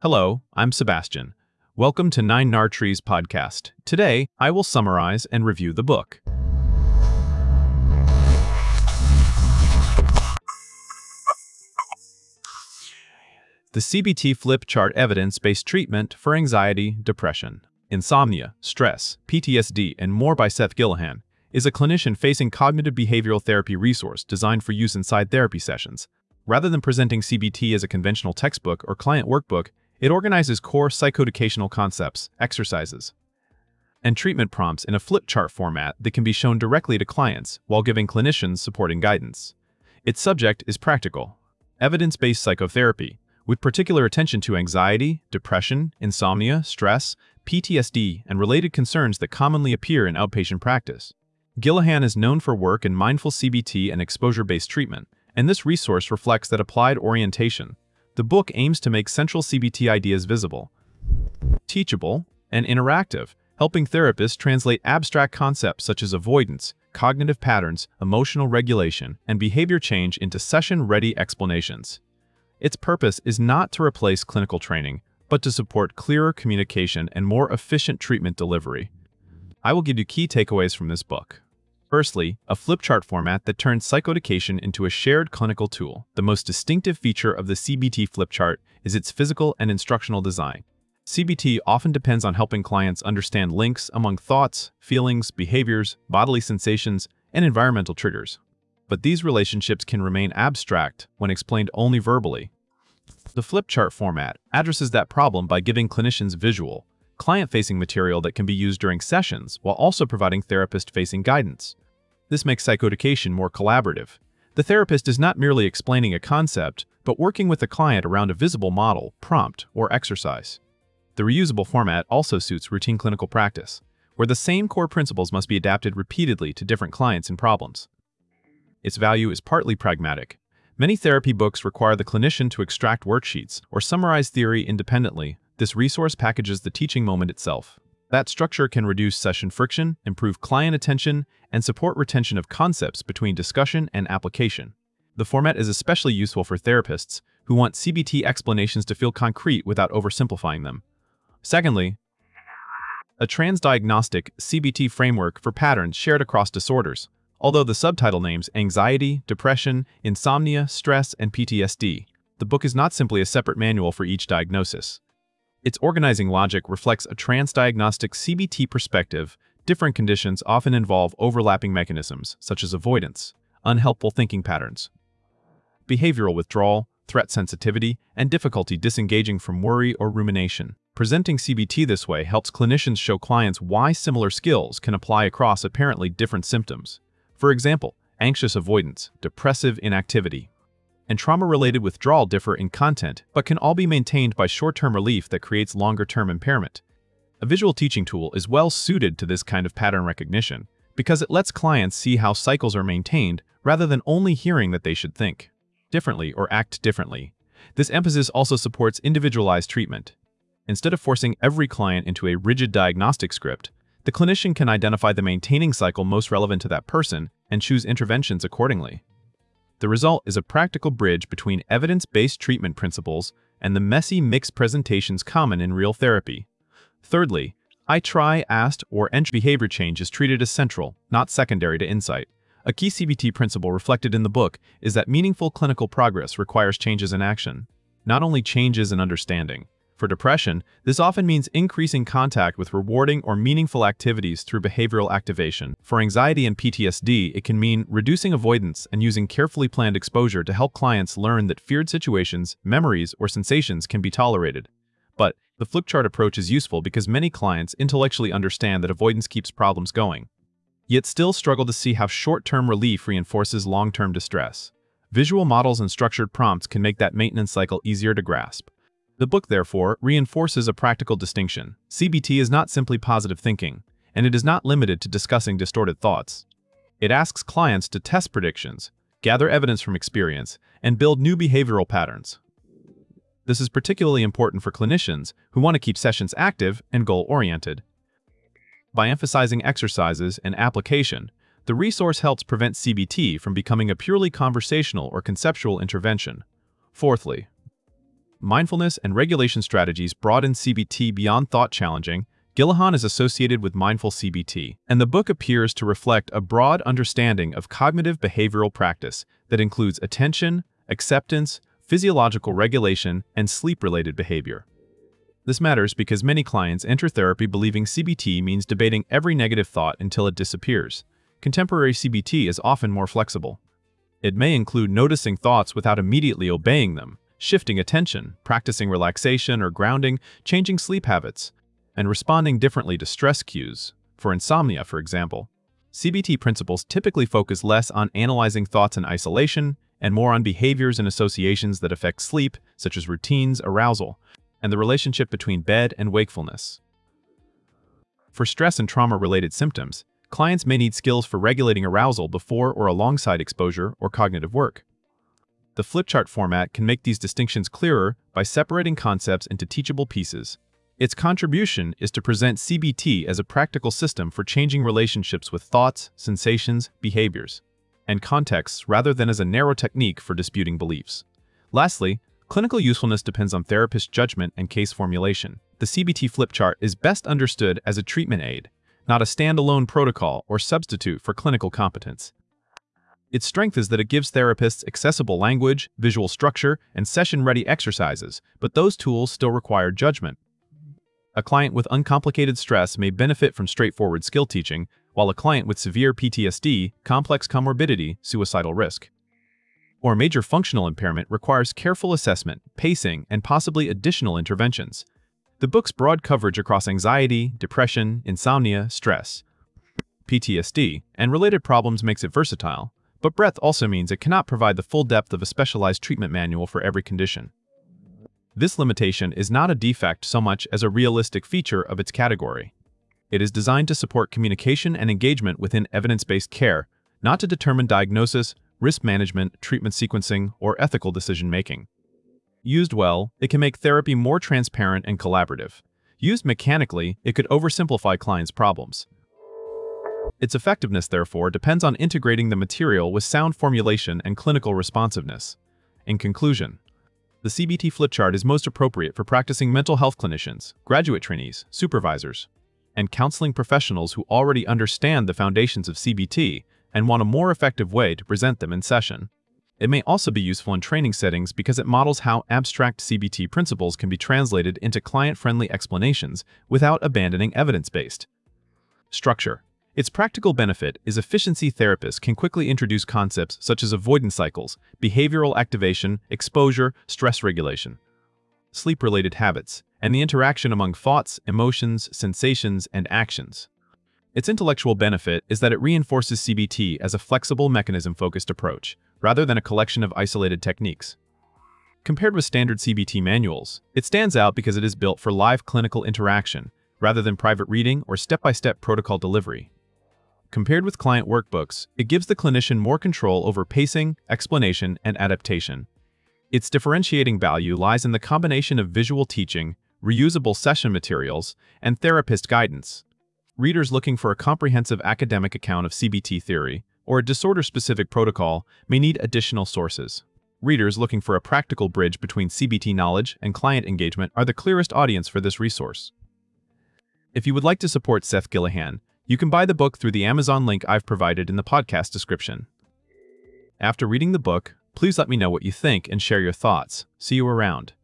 Hello, I'm Sebastian. Welcome to Nine Nar Trees podcast. Today, I will summarize and review the book. The CBT Flip Chart Evidence-Based Treatment for Anxiety, Depression, Insomnia, Stress, PTSD, and More by Seth Gillihan is a clinician-facing cognitive behavioral therapy resource designed for use inside therapy sessions. Rather than presenting CBT as a conventional textbook or client workbook, it organizes core psychoeducational concepts, exercises, and treatment prompts in a flip chart format that can be shown directly to clients while giving clinicians supporting guidance. Its subject is practical, evidence-based psychotherapy, with particular attention to anxiety, depression, insomnia, stress, PTSD, and related concerns that commonly appear in outpatient practice. Gillihan is known for work in mindful CBT and exposure-based treatment, and this resource reflects that applied orientation. The book aims to make central CBT ideas visible, teachable, and interactive, helping therapists translate abstract concepts such as avoidance, cognitive patterns, emotional regulation, and behavior change into session-ready explanations. Its purpose is not to replace clinical training, but to support clearer communication and more efficient treatment delivery. I will give you key takeaways from this book. Firstly, a flip chart format that turns psychoeducation into a shared clinical tool. The most distinctive feature of the CBT flip chart is its physical and instructional design. CBT often depends on helping clients understand links among thoughts, feelings, behaviors, bodily sensations, and environmental triggers. But these relationships can remain abstract when explained only verbally. The flip chart format addresses that problem by giving clinicians visual, client-facing material that can be used during sessions while also providing therapist-facing guidance. This makes psychoeducation more collaborative. The therapist is not merely explaining a concept, but working with the client around a visible model, prompt, or exercise. The reusable format also suits routine clinical practice, where the same core principles must be adapted repeatedly to different clients and problems. Its value is partly pragmatic. Many therapy books require the clinician to extract worksheets or summarize theory independently. This resource packages the teaching moment itself. That structure can reduce session friction, improve client attention, and support retention of concepts between discussion and application. The format is especially useful for therapists who want CBT explanations to feel concrete without oversimplifying them. Secondly, a transdiagnostic CBT framework for patterns shared across disorders. Although the subtitle names anxiety, depression, insomnia, stress, and PTSD, the book is not simply a separate manual for each diagnosis. Its organizing logic reflects a transdiagnostic CBT perspective. Different conditions often involve overlapping mechanisms, such as avoidance, unhelpful thinking patterns, behavioral withdrawal, threat sensitivity, and difficulty disengaging from worry or rumination. Presenting CBT this way helps clinicians show clients why similar skills can apply across apparently different symptoms. For example, anxious avoidance, depressive inactivity, and trauma-related withdrawal differ in content, but can all be maintained by short-term relief that creates longer-term impairment. A visual teaching tool is well suited to this kind of pattern recognition because it lets clients see how cycles are maintained rather than only hearing that they should think differently or act differently. This emphasis also supports individualized treatment. Instead of forcing every client into a rigid diagnostic script, the clinician can identify the maintaining cycle most relevant to that person and choose interventions accordingly. The result is a practical bridge between evidence-based treatment principles and the messy mixed presentations common in real therapy. Thirdly, I try, asked, or entry behavior change is treated as central, not secondary to insight. A key CBT principle reflected in the book is that meaningful clinical progress requires changes in action, not only changes in understanding. For depression, this often means increasing contact with rewarding or meaningful activities through behavioral activation. For anxiety and PTSD, it can mean reducing avoidance and using carefully planned exposure to help clients learn that feared situations, memories, or sensations can be tolerated. But the flip chart approach is useful because many clients intellectually understand that avoidance keeps problems going, yet still struggle to see how short-term relief reinforces long-term distress. Visual models and structured prompts can make that maintenance cycle easier to grasp. The book, therefore, reinforces a practical distinction. CBT is not simply positive thinking, and it is not limited to discussing distorted thoughts. It asks clients to test predictions, gather evidence from experience, and build new behavioral patterns. This is particularly important for clinicians who want to keep sessions active and goal-oriented. By emphasizing exercises and application, the resource helps prevent CBT from becoming a purely conversational or conceptual intervention. Fourthly, Mindfulness and Regulation Strategies Broaden CBT Beyond Thought Challenging, Gillihan is associated with mindful CBT, and the book appears to reflect a broad understanding of cognitive behavioral practice that includes attention, acceptance, physiological regulation, and sleep-related behavior. This matters because many clients enter therapy believing CBT means debating every negative thought until it disappears. Contemporary CBT is often more flexible. It may include noticing thoughts without immediately obeying them, shifting attention, practicing relaxation or grounding, changing sleep habits, and responding differently to stress cues. For insomnia, for example, CBT principles typically focus less on analyzing thoughts in isolation and more on behaviors and associations that affect sleep, such as routines, arousal, and the relationship between bed and wakefulness. For stress and trauma-related symptoms, clients may need skills for regulating arousal before or alongside exposure or cognitive work. The flip chart format can make these distinctions clearer by separating concepts into teachable pieces. Its contribution is to present CBT as a practical system for changing relationships with thoughts, sensations, behaviors, and contexts rather than as a narrow technique for disputing beliefs. Lastly, clinical usefulness depends on therapist judgment and case formulation. The CBT flip chart is best understood as a treatment aid, not a standalone protocol or substitute for clinical competence. Its strength is that it gives therapists accessible language, visual structure, and session-ready exercises, but those tools still require judgment. A client with uncomplicated stress may benefit from straightforward skill teaching, while a client with severe PTSD, complex comorbidity, suicidal risk, or major functional impairment requires careful assessment, pacing, and possibly additional interventions. The book's broad coverage across anxiety, depression, insomnia, stress, PTSD, and related problems makes it versatile, but breadth also means it cannot provide the full depth of a specialized treatment manual for every condition. This limitation is not a defect so much as a realistic feature of its category. It is designed to support communication and engagement within evidence-based care, not to determine diagnosis, risk management, treatment sequencing, or ethical decision-making. Used well, it can make therapy more transparent and collaborative. Used mechanically, it could oversimplify clients' problems. Its effectiveness, therefore, depends on integrating the material with sound formulation and clinical responsiveness. In conclusion, the CBT flip chart is most appropriate for practicing mental health clinicians, graduate trainees, supervisors, and counseling professionals who already understand the foundations of CBT and want a more effective way to present them in session. It may also be useful in training settings because it models how abstract CBT principles can be translated into client-friendly explanations without abandoning evidence-based structure. Its practical benefit is efficiency. Therapists can quickly introduce concepts such as avoidance cycles, behavioral activation, exposure, stress regulation, sleep-related habits, and the interaction among thoughts, emotions, sensations, and actions. Its intellectual benefit is that it reinforces CBT as a flexible mechanism-focused approach, rather than a collection of isolated techniques. Compared with standard CBT manuals, it stands out because it is built for live clinical interaction, rather than private reading or step-by-step protocol delivery. Compared with client workbooks, it gives the clinician more control over pacing, explanation, and adaptation. Its differentiating value lies in the combination of visual teaching, reusable session materials, and therapist guidance. Readers looking for a comprehensive academic account of CBT theory or a disorder-specific protocol may need additional sources. Readers looking for a practical bridge between CBT knowledge and client engagement are the clearest audience for this resource. If you would like to support Seth Gillihan, you can buy the book through the Amazon link I've provided in the podcast description. After reading the book, please let me know what you think and share your thoughts. See you around.